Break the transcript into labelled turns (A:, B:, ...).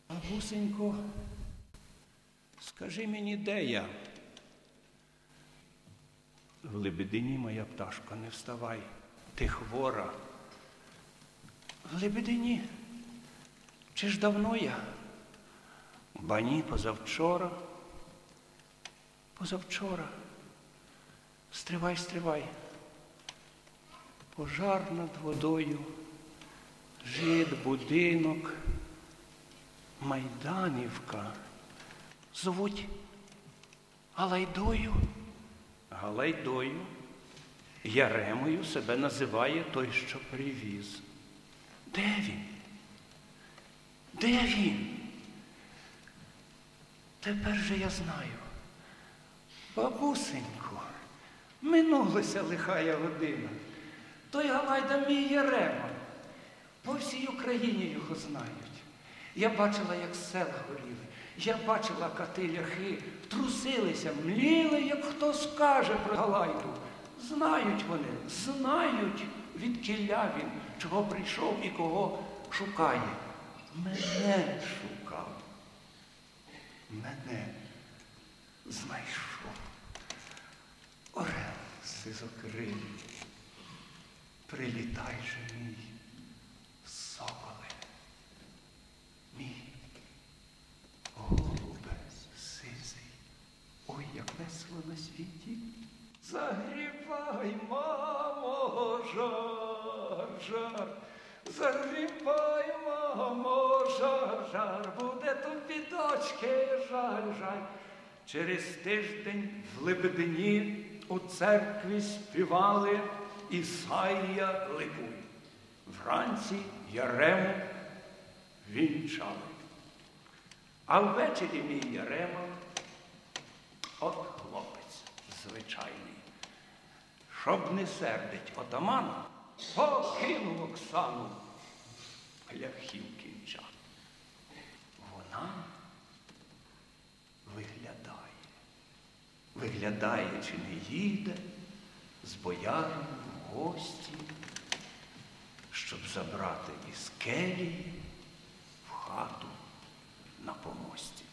A: Бабусенько, скажи мені, де я? В Лебедині, моя пташко, не вставай, ти хвора. В Лебедині? Чи ж давно я? Ба ні, позавчора. Позавчора. Стривай, стривай. Пожар над водою, жид, будинок, Майданівка. Зовуть Галайдою. Галайдою, Яремою себе називає той, що привіз. Де він? Де він? Тепер же я знаю. Бабусенько, минулася лихая година. Той Галайда мій Ярема. По всій Україні його знають. Я бачила, як села горіли. Я бачила кати ляхи, трусилися, мліли, як хто скаже про Галайду. Знають вони, знають, відкіля він, чого прийшов і кого шукає. Мене шукав. Мене знайшов. Орел сизокрилий, прилітай же мій, соколе, мій. Голубе сизий, ой, як весело на світі. Загрівай, мамо, жар, жар. Загрівай, мамо, жар, жар. Буде тобі, дочки, жаль, жаль. Через тиждень в Лебедині у церкві співали Ісаїя Ликуй. Вранці Ярему вінчали. А ввечері мій Ярема, от хлопець звичайний, щоб не сердить отамана, покинув Оксану ляхів кінча. Вона виглядає, чи не їде з бояром в гості, щоб забрати із келії в хату на помості.